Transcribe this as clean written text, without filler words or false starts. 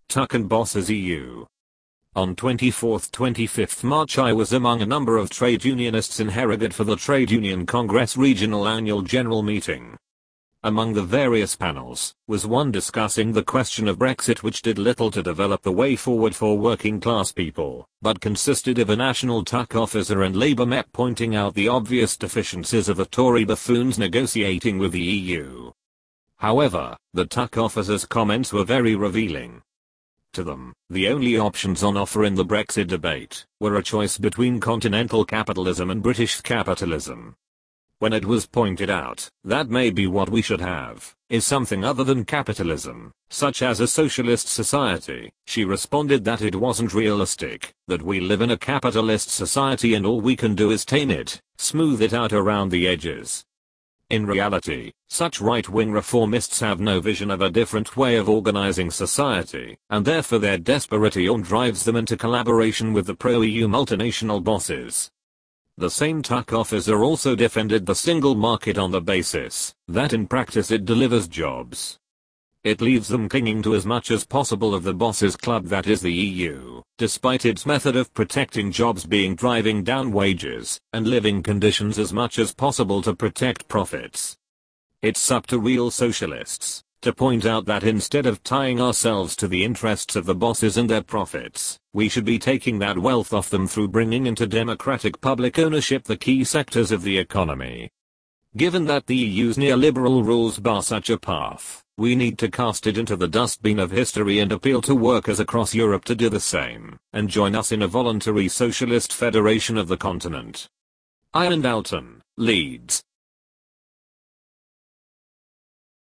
Tuck and bosses EU. On 24th-25th March I was among a number of trade unionists in Harrogate for the Trade Union Congress Regional Annual General Meeting. Among the various panels was one discussing the question of Brexit, which did little to develop the way forward for working class people, but consisted of a national Tuck officer and Labour MEP pointing out the obvious deficiencies of the Tory buffoons negotiating with the EU. However, the Tuck officer's comments were very revealing. To them, the only options on offer in the Brexit debate were a choice between continental capitalism and British capitalism. When it was pointed out that maybe what we should have is something other than capitalism, such as a socialist society, she responded that it wasn't realistic, that we live in a capitalist society and all we can do is tame it, smooth it out around the edges. In reality, such right-wing reformists have no vision of a different way of organizing society, and therefore their desperation drives them into collaboration with the pro-EU multinational bosses. The same Tuck officer also defended the single market on the basis that in practice it delivers jobs. It leaves them clinging to as much as possible of the bosses' club that is the EU, despite its method of protecting jobs being driving down wages and living conditions as much as possible to protect profits. It's up to real socialists to point out that instead of tying ourselves to the interests of the bosses and their profits, we should be taking that wealth off them through bringing into democratic public ownership the key sectors of the economy. Given that the EU's neoliberal rules bar such a path, we need to cast it into the dustbin of history and appeal to workers across Europe to do the same, and join us in a voluntary socialist federation of the continent. Ian Dalton, Leeds.